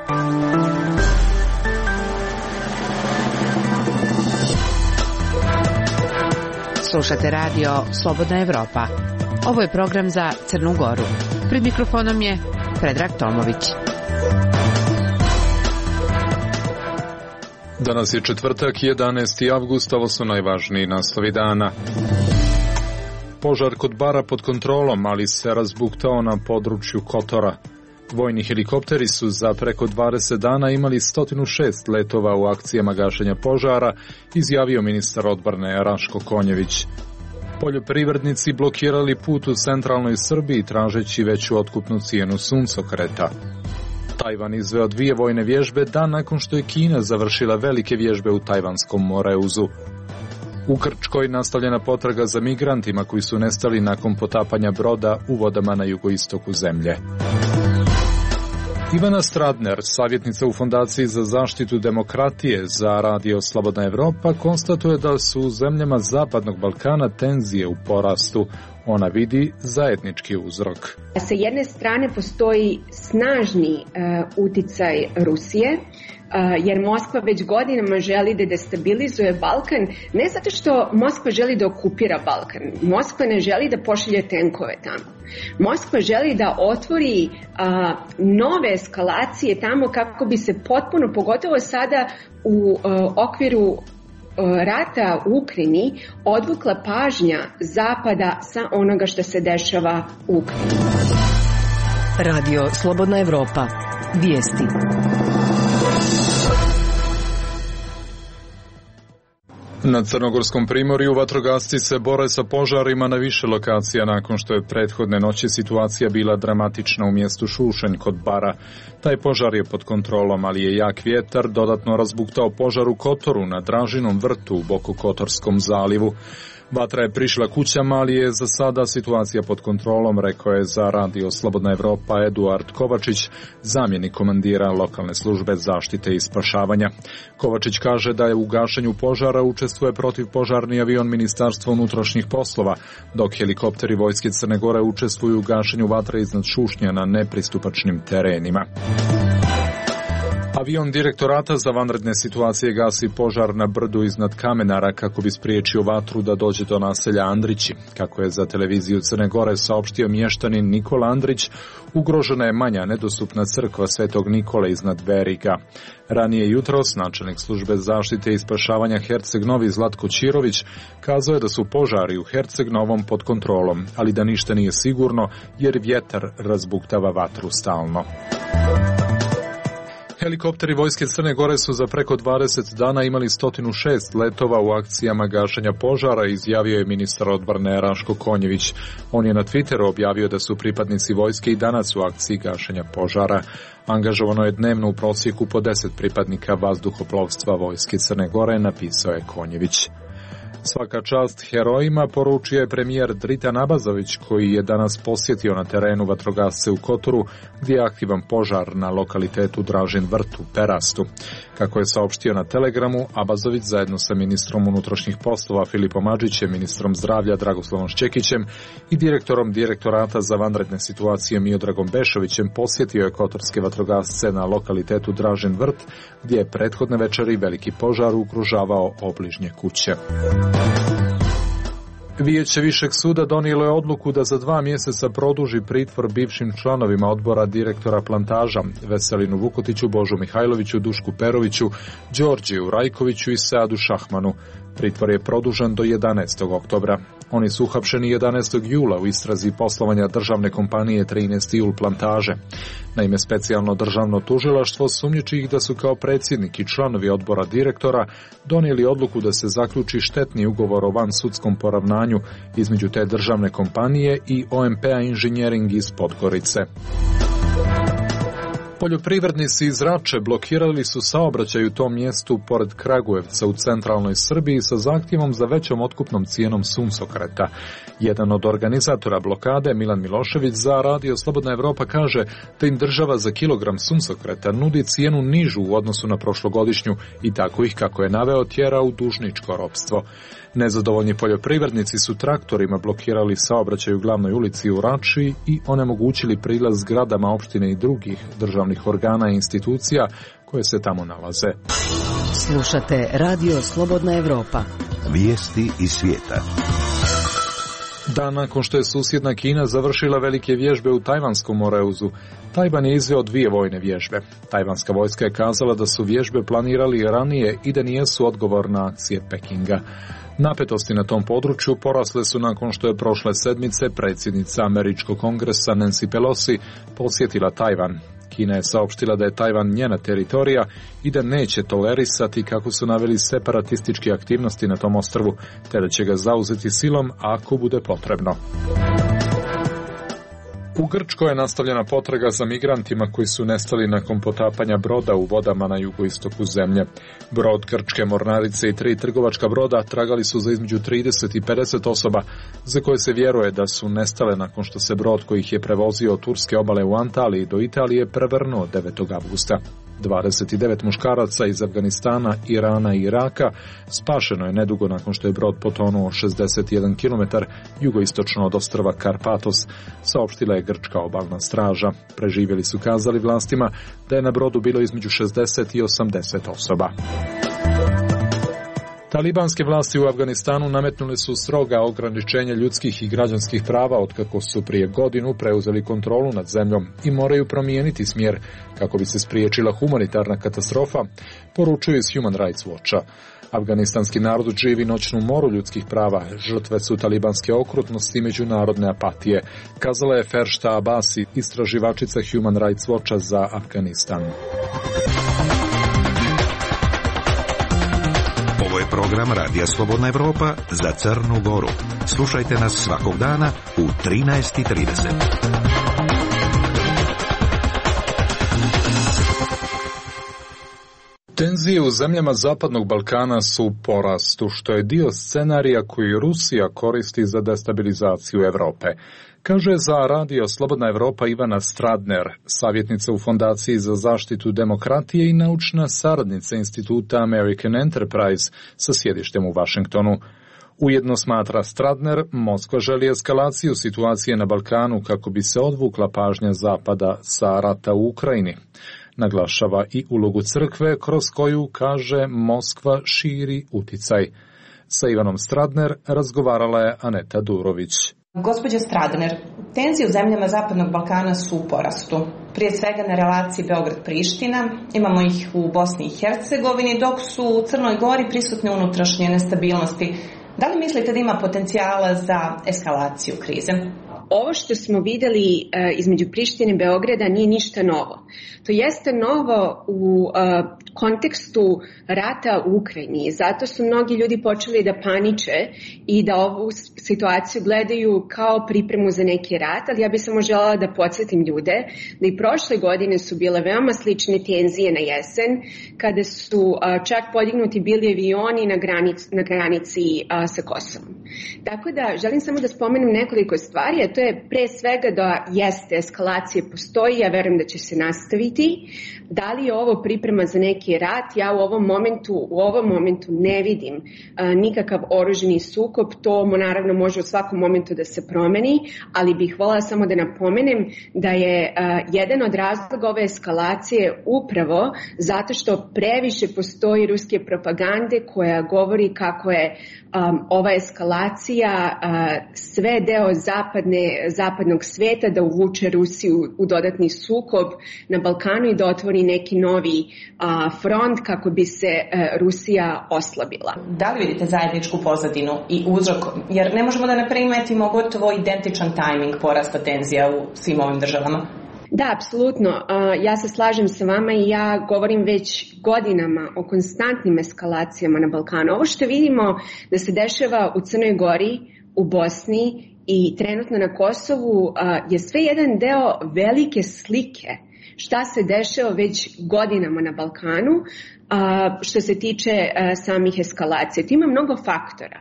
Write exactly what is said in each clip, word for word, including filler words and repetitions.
Slušate radio Slobodna Evropa. Ovo je program za Crnu Goru. Pred mikrofonom je Predrag Tomović. Danas je četvrtak, jedanaesti avgust, ovo su najvažniji naslovi dana. Požar kod bara pod kontrolom, ali se razbuktao na području Kotora. Vojni helikopteri su za preko dvadeset dana imali sto šest letova u akcijama gašenja požara, izjavio ministar odbrane Raško Konjević. Poljoprivrednici blokirali put u centralnoj Srbiji tražeći veću otkupnu cijenu suncokreta. Tajvan izveo dvije vojne vježbe dan nakon što je Kina završila velike vježbe u Tajvanskom moreuzu. U Grčkoj nastavljena potraga za migrantima koji su nestali nakon potapanja broda u vodama na jugoistoku zemlje. Ivana Stradner, savjetnica u Fondaciji za zaštitu demokratije za radio Slobodna Evropa, konstatuje da su u zemljama Zapadnog Balkana tenzije u porastu. Ona vidi zajednički uzrok. Sa jedne strane postoji snažni uh, uticaj Rusije, Uh, jer Moskva već godinama želi da destabilizuje Balkan, ne zato što Moskva želi da okupira Balkan. Moskva ne želi da pošalje tenkove tamo. Moskva želi da otvori uh, nove eskalacije tamo kako bi se potpuno, pogotovo sada u uh, okviru uh, rata u Ukrajini, odvukla pažnja Zapada sa onoga što se dešava u Ukrajini. Radio Slobodna Evropa. Vijesti. Na Crnogorskom primorju vatrogasci se bore sa požarima na više lokacija nakon što je prethodne noći situacija bila dramatična u mjestu Šušanj kod Bara. Taj požar je pod kontrolom, ali je jak vjetar dodatno razbuktao požar u Kotoru na Dražinom vrtu u Bokokotorskom zalivu. Vatra je prišla kućama, ali je za sada situacija pod kontrolom, rekao je za radio Slobodna Evropa Eduard Kovačić, zamjenik komandira lokalne službe zaštite i spašavanja. Kovačić kaže da je u gašenju požara učestvuje protivpožarni avion Ministarstva unutrašnjih poslova, dok helikopteri Vojske Crne Gore učestvuju u gašenju vatre iznad Šušnja na nepristupačnim terenima. Avion Direktorata za vanredne situacije gasi požar na brdu iznad Kamenara kako bi spriječio vatru da dođe do naselja Andrići. Kako je za televiziju Crne Gore saopštio mještanin Nikola Andrić, ugrožena je manja nedostupna crkva Svetog Nikole iznad Beriga. Ranije jutros načelnik službe zaštite i spašavanja Herceg Novi Zlatko Čirović kazao je da su požari u Herceg Novom pod kontrolom, ali da ništa nije sigurno jer vjetar razbuktava vatru stalno. Helikopteri Vojske Crne Gore su za preko dvadeset dana imali sto šest letova u akcijama gašenja požara, izjavio je ministar odbrane Raško Konjević. On je na Twitteru objavio da su pripadnici vojske i danas u akciji gašenja požara. Angažovano je dnevno u prosjeku po deset pripadnika vazduhoplovstva Vojske Crne Gore, napisao je Konjević. Svaka čast herojima, poručio je premijer Dritan Abazović, koji je danas posjetio na terenu vatrogasce u Kotoru, gdje je aktivan požar na lokalitetu Dražin vrt u Perastu. Kako je saopštio na Telegramu, Abazović zajedno sa ministrom unutrašnjih poslova Filipom Adžićem, ministrom zdravlja Dragoslavom Šćekićem i direktorom Direktorata za vanredne situacije Miodragom Bešovićem posjetio je kotorske vatrogasce na lokalitetu Dražin vrt, gdje je prethodne večeri veliki požar ugrožavao obližnje kuće. Vijeće Višeg suda donijelo je odluku da za dva mjeseca produži pritvor bivšim članovima odbora direktora Plantaža Veselinu Vukotiću, Božu Mihajloviću, Dušku Peroviću, Đorđiju Rajkoviću i Seadu Šahmanu. Pritvor je produžen do jedanaestog oktobra. Oni su uhapšeni jedanaestog jula u istrazi poslovanja državne kompanije trinaesti jul Plantaže. Naime, specijalno državno tužilaštvo sumnjiči ih da su kao predsjednik i članovi odbora direktora donijeli odluku da se zaključi štetni ugovor o vansudskom poravnanju između te državne kompanije i O M P-a Inženjering iz Podgorice. Poljoprivrednici iz Rače blokirali su saobraćaj u tom mjestu pored Kragujevca u centralnoj Srbiji sa zahtjevom za većom otkupnom cijenom suncokreta. Jedan od organizatora blokade, Milan Milošević, za radio Slobodna Evropa kaže da im država za kilogram suncokreta nudi cijenu nižu u odnosu na prošlogodišnju i tako ih, kako je naveo, tjera u dužničko ropstvo. Nezadovoljni poljoprivrednici su traktorima blokirali saobraćaj u glavnoj ulici u Rači i onemogućili prilaz zgradama opštine i drugih državnih državnih organa i institucija koje se tamo nalaze. Slušate Radio Slobodna Evropa. Vijesti iz svijeta. Dan nakon što je susjedna Kina završila velike vježbe u Tajvanskom Moreuzu, Tajvan je izveo dvije vojne vježbe. Tajvanska vojska je kazala da su vježbe planirali ranije i da nijesu odgovor na akcije Pekinga. Napetosti na tom području porasle su nakon što je prošle sedmice predsjednica Američkog kongresa Nancy Pelosi posjetila Tajvan. Kina je saopštila da je Tajvan njena teritorija i da neće tolerisati, kako su naveli, separatističke aktivnosti na tom ostrvu, te da će ga zauzeti silom ako bude potrebno. U Grčkoj je nastavljena potraga za migrantima koji su nestali nakon potapanja broda u vodama na jugoistoku zemlje. Brod grčke mornarice i tri trgovačka broda tragali su za između trideset i pedeset osoba za koje se vjeruje da su nestale nakon što se brod koji ih je prevozio od turske obale u Antaliji do Italije prevrnuo devetog avgusta. dvadeset devet muškaraca iz Afganistana, Irana i Iraka spašeno je nedugo nakon što je brod potonuo šezdeset jedan kilometar jugoistočno od ostrva Karpatos, saopštila je grčka obalna straža. Preživjeli su kazali vlastima da je na brodu bilo između šezdeset i osamdeset osoba. Talibanske vlasti u Afganistanu nametnule su stroga ograničenja ljudskih i građanskih prava otkako su prije godinu preuzeli kontrolu nad zemljom i moraju promijeniti smjer kako bi se spriječila humanitarna katastrofa, poručuju iz Human Rights Watcha. Afganistanski narod živi noćnu moru ljudskih prava, žrtve su talibanske okrutnosti i međunarodne apatije, kazala je Fershta Abasi, istraživačica Human Rights Watcha za Afganistan. Ovo je program Radija Slobodna Evropa za Crnu Goru. Slušajte nas svakog dana u trinaest i trideset. Tenzije u zemljama Zapadnog Balkana su u porastu, što je dio scenarija koji Rusija koristi za destabilizaciju Evrope. Kaže za Radio Slobodna Evropa Ivana Stradner, savjetnica u Fondaciji za zaštitu demokratije i naučna saradnica Instituta American Enterprise sa sjedištem u Vašingtonu. Ujedno, smatra Stradner, Moskva želi eskalaciju situacije na Balkanu kako bi se odvukla pažnja Zapada sa rata u Ukrajini. Naglašava i ulogu crkve kroz koju, kaže, Moskva širi uticaj. Sa Ivanom Stradner razgovarala je Aneta Durović. Gospođo Stradner, tenzije u zemljama Zapadnog Balkana su u porastu. Prije svega na relaciji Beograd-Priština, imamo ih u Bosni i Hercegovini, dok su u Crnoj Gori prisutne unutrašnje nestabilnosti. Da li mislite da ima potencijala za eskalaciju krize? Ovo što smo vidjeli uh, između Prištine i Beograda nije ništa novo. To jeste novo u uh, kontekstu rata u Ukrajini. Zato su mnogi ljudi počeli da paniče i da ovu situaciju gledaju kao pripremu za neki rat, ali ja bih samo željela da podsjetim ljude da i prošle godine su bile veoma slične tenzije na jesen, kada su uh, čak podignuti bili avioni na granici, na granici uh, sa Kosovom. Tako da želim samo da spomenem nekoliko stvari, a to je pre svega da jeste eskalacije postoji, ja verujem da će se nastaviti. Da li je ovo priprema za neki rat? Ja u ovom momentu, u ovom momentu ne vidim a, nikakav oružani sukob, to mu naravno može u svakom momentu da se promeni, ali bih voljela samo da napomenem da je a, jedan od razloga ove eskalacije upravo zato što previše postoji ruske propagande koja govori kako je um, ova eskalacija a, sve deo zapadne zapadnog sveta da uvuče Rusiju u dodatni sukob na Balkanu i da otvori neki novi a, front kako bi se a, Rusija oslabila. Da li vidite zajedničku pozadinu i uzrok? Jer ne možemo da ne primetimo gotovo identičan tajming porasta tenzija u svim ovim državama. Da, apsolutno. Ja se slažem sa vama i ja govorim već godinama o konstantnim eskalacijama na Balkanu. Ovo što vidimo da se dešava u Crnoj Gori, u Bosni i trenutno na Kosovu je sve jedan deo velike slike šta se dešava već godinama na Balkanu, što se tiče samih eskalacija. Tu ima mnogo faktora.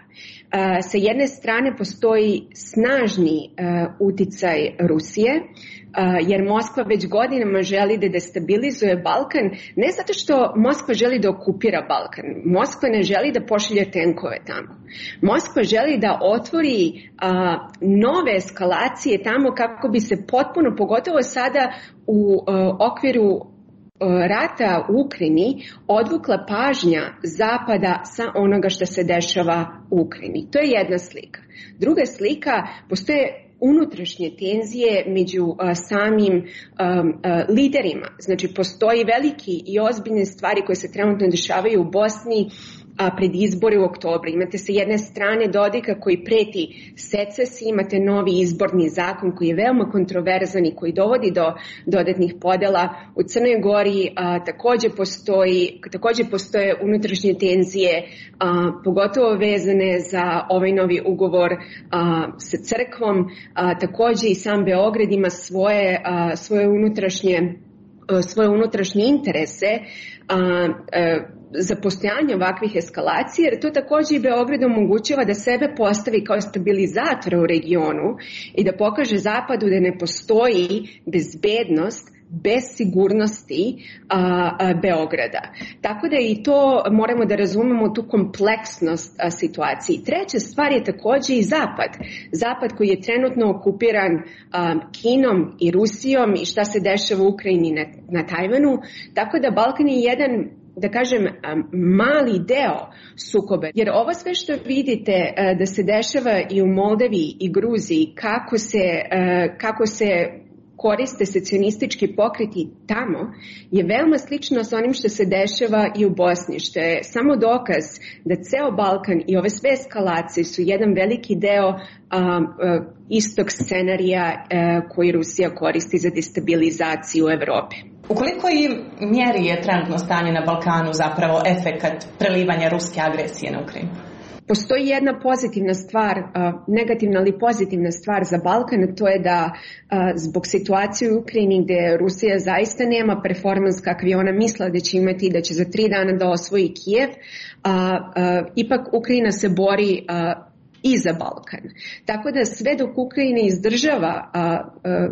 Sa jedne strane postoji snažni uticaj Rusije, jer Moskva već godinama želi da destabilizuje Balkan, ne zato što Moskva želi da okupira Balkan. Moskva ne želi da pošalje tenkove tamo. Moskva želi da otvori a, nove eskalacije tamo kako bi se potpuno, pogotovo sada u a, okviru rata u Ukrajini, odvukla pažnja Zapada sa onoga što se dešava u Ukrajini. To je jedna slika. Druga slika, postoje unutrašnje tenzije među uh, samim um, uh, liderima. Znači, postoji veliki i ozbiljne stvari koje se trenutno dešavaju u Bosni a pred izbore u oktobru. Imate sa jedne strane Dodika koji preti secesiji, imate novi izborni zakon koji je veoma kontroverzan i koji dovodi do dodatnih podela. U Crnoj Gori a, takođe, postoji, takođe postoje unutrašnje tenzije, a, pogotovo vezane za ovaj novi ugovor a, sa crkvom. A, takođe i sam Beograd ima svoje, a, svoje unutrašnje svoje unutrašnje interese a, a, za postojanje ovakvih eskalacija, jer to takođe i Beograd omogućava da sebe postavi kao stabilizatora u regionu i da pokaže Zapadu da ne postoji bezbednost bez sigurnosti a, a, Beograda. Tako da i to moramo da razumemo, tu kompleksnost a, situacije. Treća stvar je takođe i Zapad. Zapad koji je trenutno okupiran a, Kinom i Rusijom i šta se dešava u Ukrajini na, na Tajvanu. Tako da Balkan je jedan, da kažem, mali deo sukoba. Jer ovo sve što vidite da se dešava i u Moldaviji i Gruziji, kako se, kako se koriste secesionistički pokreti tamo, je veoma slično sa onim što se dešava i u Bosni, što je samo dokaz da ceo Balkan i ove sve eskalacije su jedan veliki deo a, a, istog scenarija a, koji Rusija koristi za destabilizaciju Evrope. U kolikoj mjeri je trenutno stanje na Balkanu zapravo efekat prelivanja ruske agresije na Ukrajinu? Postoji jedna pozitivna stvar, negativna ali pozitivna stvar za Balkan, to je da zbog situacije u Ukrajini gde Rusija zaista nema performans kakvi ona misla da će imati, da će za tri dana da osvoji Kijev, a, a, ipak Ukrajina se bori a, i za Balkan. Tako da sve dok Ukrajina izdržava a, a,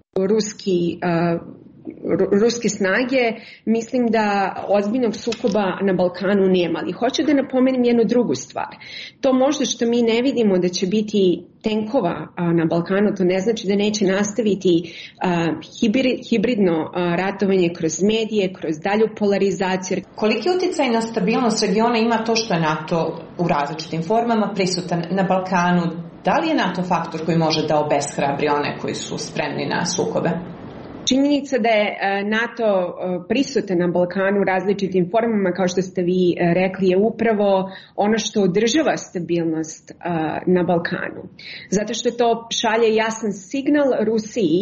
ruski a, ruske snage, mislim da ozbiljnog sukoba na Balkanu nema. Ali hoću da napomenem jednu drugu stvar. To možda što mi ne vidimo da će biti tenkova a, na Balkanu, to ne znači da neće nastaviti a, hibrid, hibridno a, ratovanje kroz medije, kroz dalju polarizaciju. Koliki uticaj na stabilnost regiona ima to što je NATO u različitim formama prisutan na Balkanu? Da li je NATO faktor koji može da obeshrabri one koji su spremni na sukobe? Činjenica da je NATO prisutan na Balkanu u različitim formama, kao što ste vi rekli, je upravo ono što održava stabilnost na Balkanu. Zato što to šalje jasan signal Rusiji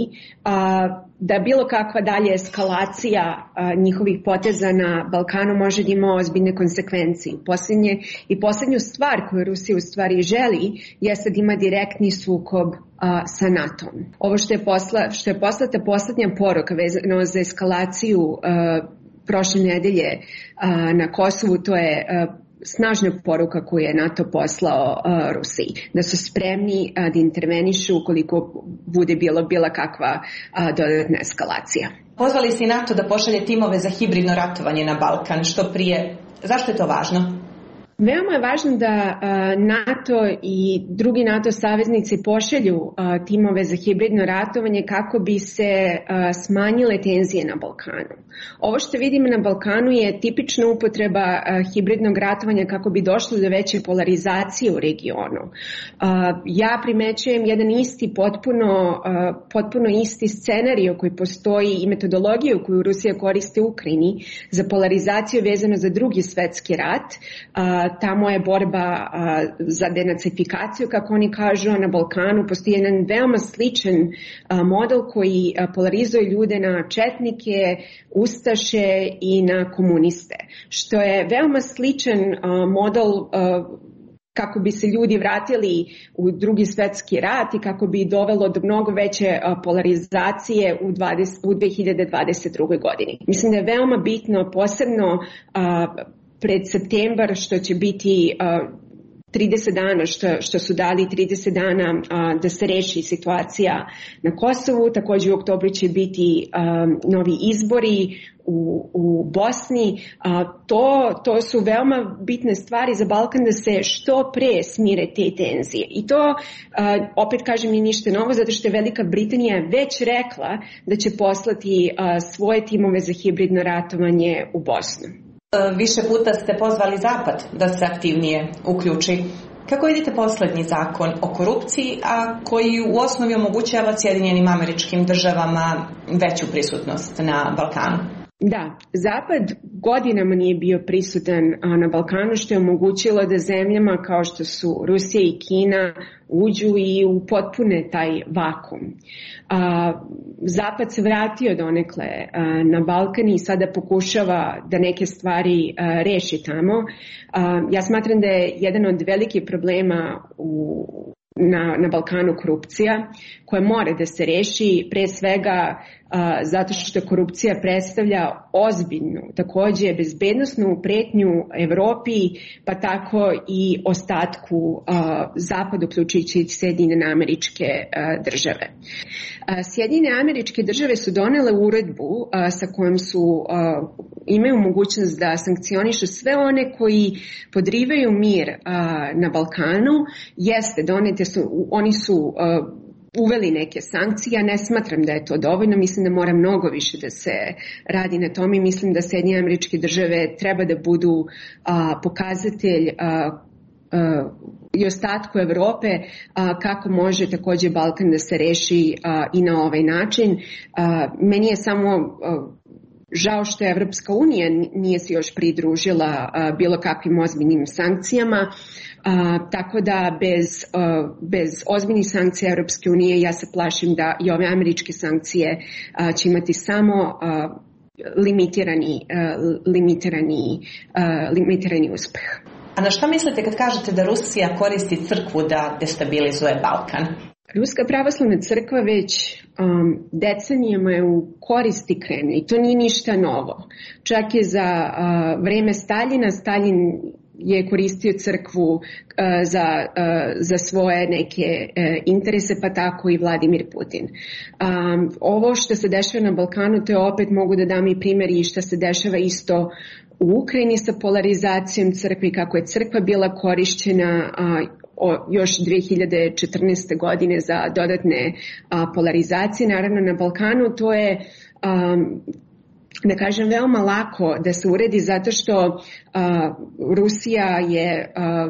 da bilo kakva dalje eskalacija njihovih poteza na Balkanu može da ima ozbiljne konsekvencije. Posljednje, I posljednju stvar koju Rusija u stvari želi jeste da ima direktni sukob a, sa NATO-om. Ovo što je, posla, što je poslata poslednja poruka vezano za eskalaciju a, prošle nedelje a, na Kosovu, to je a, snažna poruka koju je NATO poslao a, Rusiji, da su spremni a, da intervenišu ukoliko bude bilo bila kakva a, dodatna eskalacija. Pozvali si NATO da pošalje timove za hibridno ratovanje na Balkan što prije. Zašto je to važno? Veoma je važno da NATO i drugi NATO saveznici pošalju timove za hibridno ratovanje kako bi se smanjile tenzije na Balkanu. Ovo što vidimo na Balkanu je tipična upotreba hibridnog ratovanja kako bi došlo do veće polarizacije u regionu. Ja primećujem jedan isti, potpuno, potpuno isti scenarij koji postoji i metodologiju koju Rusija koristi u Ukrajini za polarizaciju vezano za drugi svetski rat. Tamo je borba a, za denacifikaciju, kako oni kažu, a na Balkanu postoji jedan veoma sličan a, model koji a, polarizuje ljude na četnike, ustaše i na komuniste, što je veoma sličan a, model a, kako bi se ljudi vratili u drugi svjetski rat i kako bi dovelo do mnogo veće polarizacije u, dvadeset, u dve hiljade dvadeset druge. godini. Mislim da je veoma bitno, posebno a, pred septembar, što će biti a, trideset dana, što, što su dali trideset dana a, da se reši situacija na Kosovu. Također u oktobru će biti a, novi izbori u, u Bosni. A, to, to su veoma bitne stvari za Balkan, da se što pre smire te tenzije. I to, a, opet kažem, nije ništa novo, zato što je Velika Britanija već rekla da će poslati a, svoje timove za hibridno ratovanje u Bosnu. Više puta ste pozvali Zapad da se aktivnije uključi. Kako vidite posljednji zakon o korupciji, a koji u osnovi omogućava Sjedinjenim Američkim Državama veću prisutnost na Balkanu? Da, Zapad godinama nije bio prisutan na Balkanu, što je omogućilo da zemljama kao što su Rusija i Kina uđu i u potpune taj vakum. A, Zapad se vratio donekle a, na Balkan i sada pokušava da neke stvari a, reši tamo. A, ja smatram da je jedan od velikih problema u Na, na Balkanu korupcija, koja mora da se reši, pre svega a, zato što korupcija predstavlja ozbiljnu, također bezbednosnu pretnju Evropi, pa tako i ostatku a, Zapadu, uključujući Sjedinjene Američke a, Države. A, Sjedinjene Američke Države su donele uredbu a, sa kojom su a, imaju mogućnost da sankcionišu sve one koji podrivaju mir a, na Balkanu. Jeste, donete su, oni su a, uveli neke sankcije. Ja ne smatram da je to dovoljno, mislim da mora mnogo više da se radi na tome i mislim da Sjedinjene Američke Države treba da budu a, pokazatelj a, a, i ostatku Evrope a, kako može također Balkan da se reši a, i na ovaj način. A, meni je samo a, žao što je Evropska unija nije se još pridružila a, bilo kakvim ozbiljnim sankcijama. A, tako da bez, a, bez ozbiljnih sankcija Europske unije ja se plašim da i ove američke sankcije a, će imati samo a, limitirani, a, limitirani, a, limitirani uspeh. A na šta mislite kad kažete da Rusija koristi crkvu da destabilizuje Balkan? Ruska pravoslavna crkva već um, decenijama je u koristi Kremlja i to nije ništa novo. Čak je za uh, vreme Staljina, Staljin je koristio crkvu uh, za, uh, za svoje neke uh, interese, pa tako i Vladimir Putin. Um, ovo što se dešava na Balkanu, to je opet mogu da dam i primjeri što se dešava isto u Ukrajini sa polarizacijom crkve, kako je crkva bila korišćena uh, o, još dve hiljade četrnaeste. godine za dodatne uh, polarizacije. Naravno na Balkanu to je um, da kažem veoma lako da se uredi zato što uh, Rusija je uh,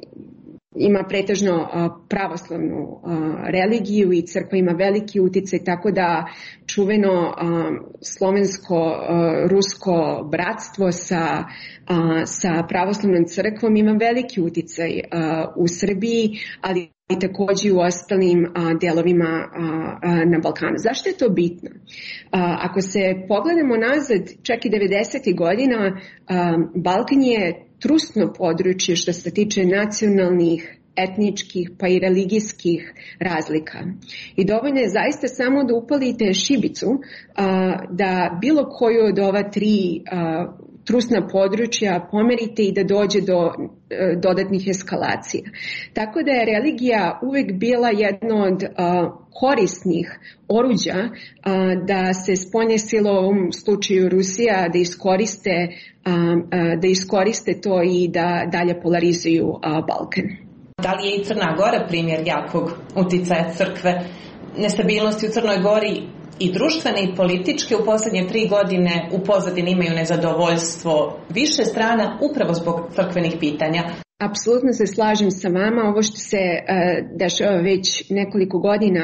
ima pretežno uh, pravoslavnu uh, religiju i crkva ima veliki uticaj, tako da čuveno uh, slovensko-rusko uh, bratstvo sa, uh, sa pravoslavnom crkvom ima veliki uticaj uh, u Srbiji, ali i također u ostalim a, delovima a, a, na Balkanu. Zašto je to bitno? A, ako se pogledamo nazad, čak i devedesetih godina, a, Balkan je trusno područje što se tiče nacionalnih, etničkih pa i religijskih razlika. I dovoljno je zaista samo da upalite šibicu a, da bilo koju od ova tri a, trusna područja pomerite i da dođe do e, dodatnih eskalacija. Tako da je religija uvek bila jedno od a, korisnih oruđa a, da se spoljne sile, u ovom slučaju Rusija, da iskoriste, a, a, da iskoriste to i da dalje polarizuju a, Balkan. Da li je i Crna Gora primjer jakog uticaja crkve? Nestabilnosti u Crnoj Gori i društvene i političke u posljednje tri godine u pozadini imaju nezadovoljstvo više strana upravo zbog crkvenih pitanja. Apsolutno se slažem sa vama. Ovo što se uh, dešava već nekoliko godina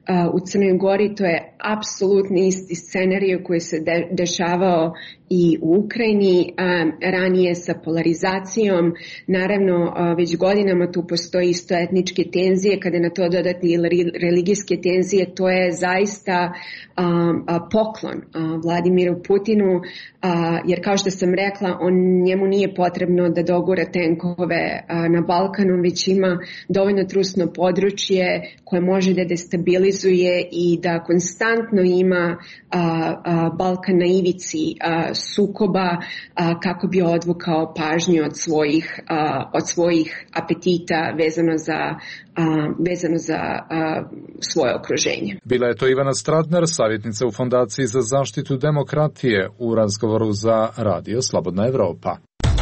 u Crnoj Gori, to je apsolutno isti scenarij koji se de- dešavao i u Ukrajini, a, ranije sa polarizacijom. Naravno, a, već godinama tu postoji isto etničke tenzije, kada na to dodati i religijske tenzije, to je zaista a, a, poklon a, Vladimiru Putinu, a, jer kao što sam rekla, on njemu nije potrebno da dogura tenkove a, na Balkanu, već ima dovoljno trusno područje koje može da destabilizuje i da konstantno ima a, a, Balkan na ivici a, sukoba a, kako bi odvukao pažnju od svojih, a, od svojih apetita vezano za, a, vezano za a, svoje okruženje. Bila je to Ivana Stratner, savjetnica u Fondaciji za zaštitu demokratije, u razgovoru za Radio Slobodna Evropa.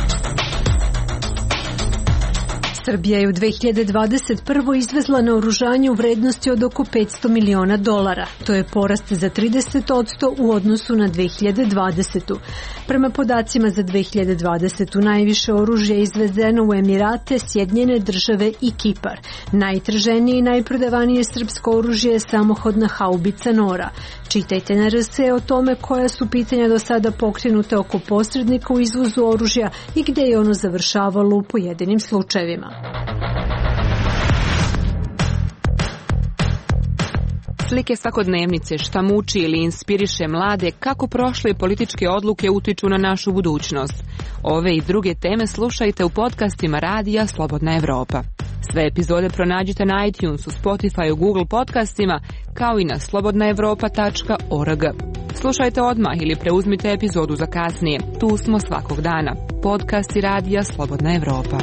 Srbija je u dve hiljade dvadeset prvoj izvezla naoružanje u vrednosti od oko petsto miliona dolara. To je porast za trideset posto u odnosu na dve hiljade dvadesetu. Prema podacima za dve hiljade dvadesetu najviše oružja je izvezeno u Emirate, Sjedinjene države i Kipar. Najtraženije i najprodavanije srpsko oružje je samohodna haubica Nora. Čitajte na R S o tome koja su pitanja do sada pokrenuta oko posrednika u izvozu oružja i gde je ono završavalo u pojedinim slučajevima. Slike svakodnevnice, šta muči ili inspiriše mlade, kako prošle političke odluke utiču na našu budućnost. Ove i druge teme slušajte u podcastima Radija Slobodna Evropa. Sve epizode pronađite na iTunesu, Spotifyu, Google podcastima, kao i na slobodna evropa tačka org. Slušajte odmah ili preuzmite epizodu za kasnije. Tu smo svakog dana. Podcasti Radija Slobodna Evropa.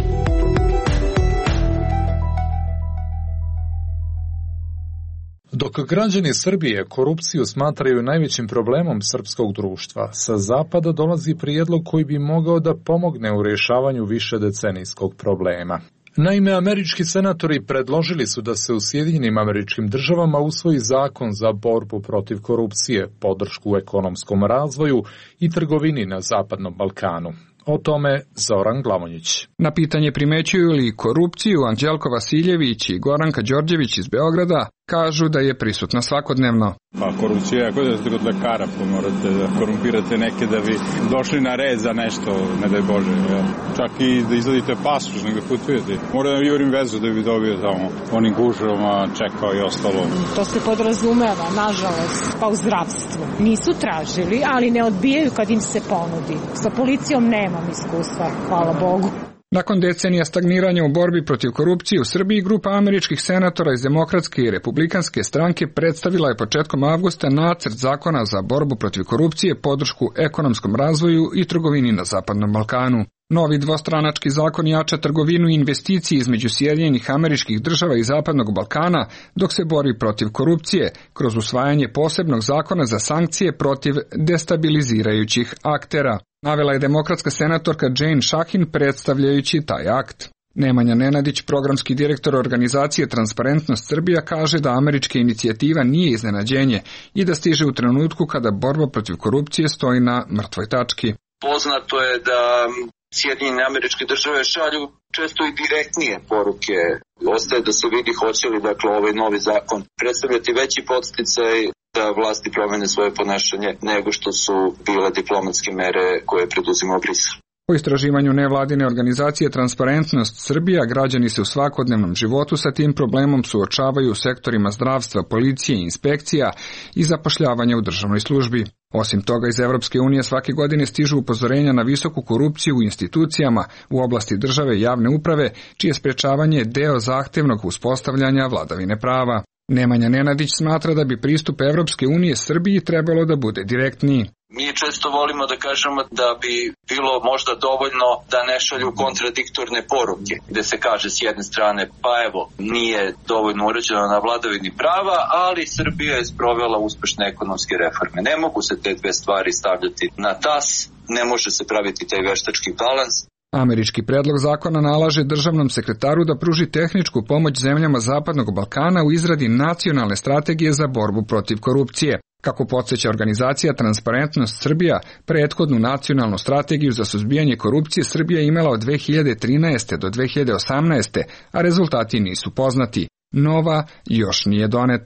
Dok građani Srbije korupciju smatraju najvećim problemom srpskog društva, sa zapada dolazi prijedlog koji bi mogao da pomogne u rješavanju višedecenijskog problema. Naime, američki senatori predložili su da se u Sjedinjenim Američkim Državama usvoji zakon za borbu protiv korupcije, podršku u ekonomskom razvoju i trgovini na Zapadnom Balkanu. O tome Zoran Glavonjić. Na pitanje primećuju li korupciju, Anđelko Vasiljević i Goranka Đorđević iz Beograda kažu da je prisutna svakodnevno. Pa korupcija je, ako da ste kod lekara, pa morate da korumpirate neke da bi došli na red za nešto, ne daj Bože. Ja. Čak i da izladite pasoš, nego putujete. Moram da jurim vezu da bi dobio tamo onim gužama, čekao i ostalo. To se podrazumeva, nažalost, pa u zdravstvu. Nisu tražili, ali ne odbijaju kad im se ponudi. Sa policijom nemam iskustva, hvala Bogu. Nakon decenija stagniranja u borbi protiv korupcije u Srbiji, grupa američkih senatora iz Demokratske i Republikanske stranke predstavila je početkom avgusta nacrt zakona za borbu protiv korupcije, podršku ekonomskom razvoju i trgovini na Zapadnom Balkanu. Novi dvostranački zakon jača trgovinu i investicije između Sjedinjenih Američkih Država i Zapadnog Balkana, dok se bori protiv korupcije kroz usvajanje posebnog zakona za sankcije protiv destabilizirajućih aktera. Navela je demokratska senatorka Jane Shahin predstavljajući taj akt. Nemanja Nenadić, programski direktor organizacije Transparentnost Srbija, kaže da američka inicijativa nije iznenađenje i da stiže u trenutku kada borba protiv korupcije stoji na mrtvoj tački. Poznato je da Sjedinjene Američke Države šalju često i direktnije poruke. Ostaje da se vidi hoće li dakle ovaj novi zakon predstavljati veći podsticaj da vlasti promene svoje ponašanje nego što su bile diplomatske mere koje je preduzimao Brisel. Po istraživanju nevladine organizacije Transparentnost Srbija, građani se u svakodnevnom životu sa tim problemom suočavaju u sektorima zdravstva, policije i inspekcija i zapošljavanja u državnoj službi. Osim toga, iz Evropske unije svake godine stižu upozorenja na visoku korupciju u institucijama u oblasti države i javne uprave, čije sprečavanje je deo zahtevnog uspostavljanja vladavine prava. Nemanja Nenadić smatra da bi pristup Evropske unije Srbiji trebalo da bude direktniji. Mi često volimo da kažemo da bi bilo možda dovoljno da ne šalju kontradiktorne poruke, gde se kaže s jedne strane pa evo nije dovoljno urađeno na vladavini prava, ali Srbija je sprovela uspešne ekonomske reforme. Ne mogu se te dve stvari stavljati na tas, ne može se praviti taj veštački balans. Američki predlog zakona nalaže državnom sekretaru da pruži tehničku pomoć zemljama Zapadnog Balkana u izradi nacionalne strategije za borbu protiv korupcije. Kako podsjeća organizacija Transparentnost Srbija, prethodnu nacionalnu strategiju za suzbijanje korupcije Srbija je imala od dve hiljade trinaeste do dve hiljade osamnaeste, a rezultati nisu poznati. Nova još nije doneta.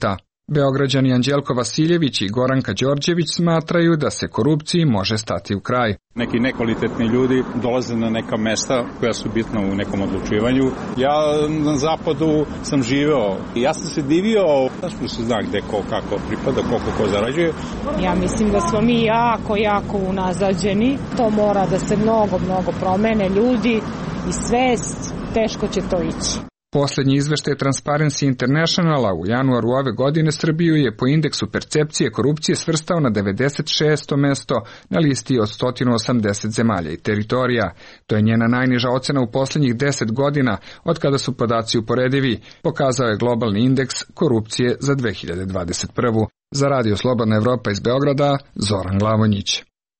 Beograđani Anđelko Vasiljević i Goranka Đorđević smatraju da se korupciji može stati u kraj. Neki nekvalitetni ljudi dolaze na neka mesta koja su bitna u nekom odlučivanju. Ja na zapadu sam živeo i ja sam se divio, zašto se zna gde ko kako pripada, koliko ko zarađuje. Ja mislim da smo mi jako, jako unazađeni. To mora da se mnogo, mnogo promene ljudi i svest, teško će to ići. Poslednji izveštaj Transparency Internationala u januaru ove godine Srbiju je po indeksu percepcije korupcije svrstao na devedeset šesto mesto na listi od sto osamdeset zemalja i teritorija. To je njena najniža ocena u poslednjih deset godina, od kada su podaci uporedivi, pokazao je globalni indeks korupcije za dve hiljade dvadeset prvu. Za Radio Slobodna Evropa iz Beograda, Zoran Glavonjić.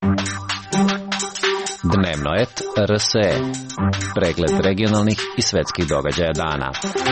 Dnevnoet R S E. Pregled regionalnih i svetskih događaja dana.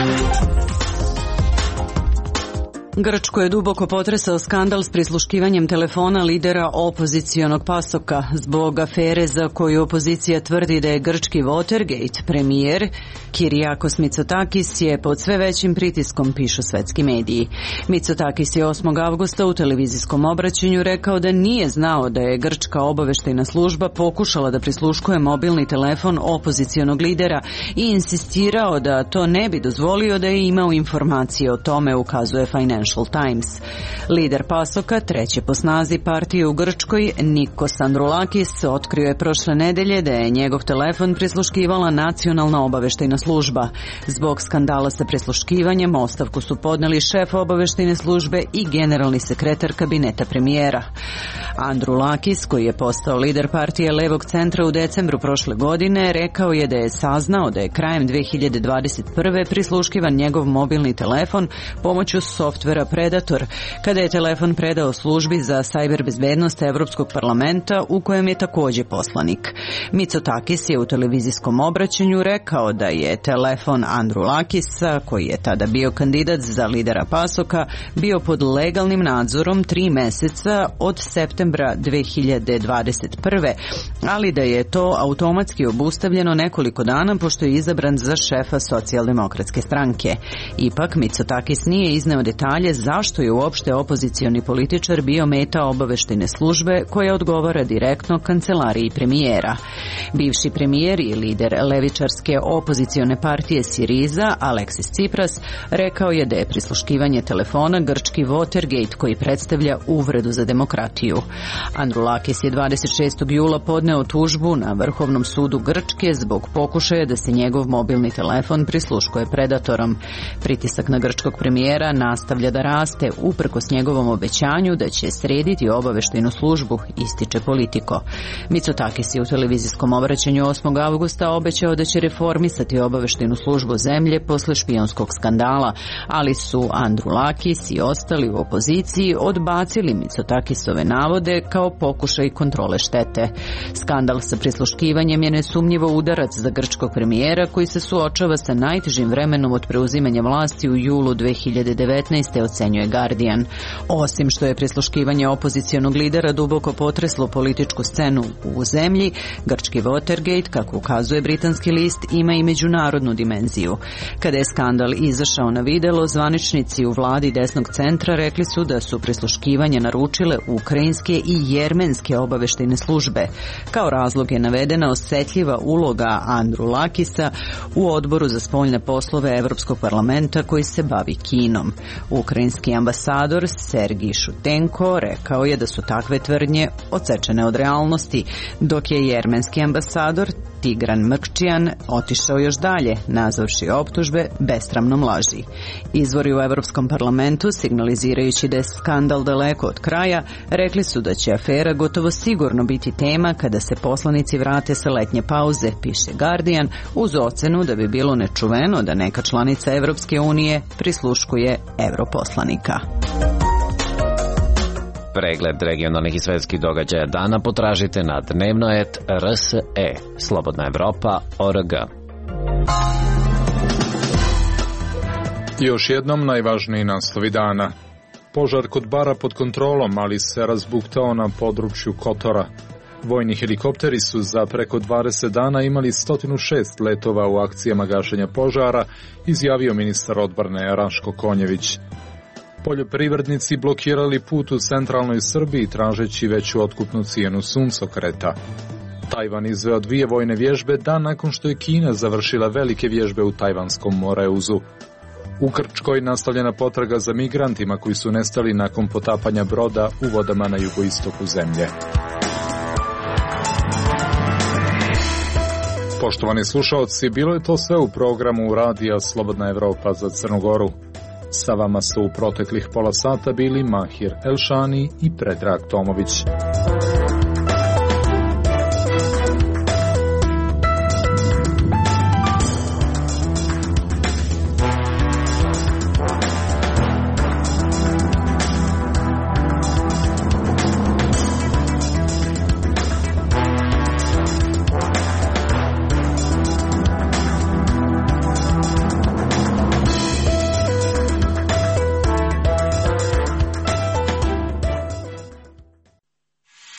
Grčko je duboko potresao skandal s prisluškivanjem telefona lidera opozicionog Pasoka. Zbog afere za koju opozicija tvrdi da je grčki Watergate, premijer Kyriakos Mitsotakis je pod sve većim pritiskom, pišu svetski mediji. Mitsotakis je osmog avgusta u televizijskom obraćanju rekao da nije znao da je grčka obaveštajna služba pokušala da prisluškuje mobilni telefon opozicionog lidera i insistirao da to ne bi dozvolio da je imao informacije o tome, ukazuje Financial Times. Lider Pasoka, treće po snazi partije u Grčkoj, Nikos Androulakis, otkrio je prošle nedelje da je njegov telefon prisluškivala nacionalna obaveštajna služba. Zbog skandala sa prisluškivanjem ostavku su podneli šef obaveštajne službe i generalni sekretar kabineta premijera. Androulakis, koji je postao lider partije Levog centra u decembru prošle godine, rekao je da je saznao da je krajem dve hiljade dvadeset prve prisluškivan njegov mobilni telefon pomoću softvera Predator, kada je telefon predao službi za sajber bezbednost Evropskog parlamenta, u kojem je takođe poslanik. Mitsotakis je u televizijskom obraćanju rekao da je telefon Androulakisa, koji je tada bio kandidat za lidera Pasoka, bio pod legalnim nadzorom tri meseca od septembra dve hiljade dvadeset prve, ali da je to automatski obustavljeno nekoliko dana pošto je izabran za šefa socijaldemokratske stranke. Ipak, Mitsotakis nije izneo detalje zašto je uopšte opozicioni političar bio meta obaveštajne službe koja odgovara direktno kancelariji premijera. Bivši premijer i lider levičarske opozicione partije Siriza, Aleksis Tsipras, rekao je da je prisluškivanje telefona grčki Watergate koji predstavlja uvredu za demokratiju. Androulakis je dvadeset šestog jula podneo tužbu na Vrhovnom sudu Grčke zbog pokušaja da se njegov mobilni telefon prisluškuje Predatorom. Pritisak na grčkog premijera nastavlja da raste uprkos njegovom obećanju da će srediti obaveštajnu službu, ističe Politico. Mitsotakis je u televizijskom obraćanju osmog avgusta obećao da će reformisati obaveštajnu službu zemlje posle špijonskog skandala, ali su Androulakis i ostali u opoziciji odbacili Mitsotakisove navode kao pokušaj kontrole štete. Skandal sa prisluškivanjem je nesumnjivo udarac za grčkog premijera koji se suočava sa najtežim vremenom od preuzimanja vlasti u julu dve hiljade devetnaeste. ocenjuje Guardian. Osim što je prisluškivanje opozicionog lidera duboko potreslo političku scenu u zemlji, grčki Watergate, kako ukazuje britanski list, ima i međunarodnu dimenziju. Kada je skandal izašao na videlo, zvaničnici u vladi desnog centra rekli su da su prisluškivanje naručile ukrajinske i jermenske obaveštajne službe. Kao razlog je navedena osetljiva uloga Androulakisa u odboru za spoljne poslove Evropskog parlamenta koji se bavi Kinom. Ukrajinski ambasador Sergij Šutenko rekao je da su takve tvrdnje odsečene od realnosti, dok je jermenski ambasador Tigran Mrkčijan otišao još dalje, nazvavši optužbe besramnom laži. Izvori u Evropskom parlamentu, signalizirajući da je skandal daleko od kraja, rekli su da će afera gotovo sigurno biti tema kada se poslanici vrate sa letnje pauze, piše Guardian, uz ocenu da bi bilo nečuveno da neka članica Evropske unije prisluškuje europoslanika. Pregled regionalnih i svetskih događaja dana potražite na dnevnoet R S E, Slobodna Evropa, O R G. Još jednom najvažniji naslovi dana. Požar kod bara pod kontrolom, ali se razbuktao na području Kotora. Vojni helikopteri su za preko dvadeset dana imali sto šest letova u akcijama gašenja požara, izjavio ministar odbrane Raško Konjević. Poljoprivrednici blokirali put u centralnoj Srbiji tražeći veću otkupnu cijenu suncokreta. Tajvan izveo dvije vojne vježbe dan nakon što je Kina završila velike vježbe u Tajvanskom moreuzu. U Grčkoj nastavljena potraga za migrantima koji su nestali nakon potapanja broda u vodama na jugoistoku zemlje. Poštovani slušaoci, bilo je to sve u programu Radija Slobodna Evropa za Crnu Goru. Sa vama su u proteklih pola sata bili Mahir Elšani i Predrag Tomović.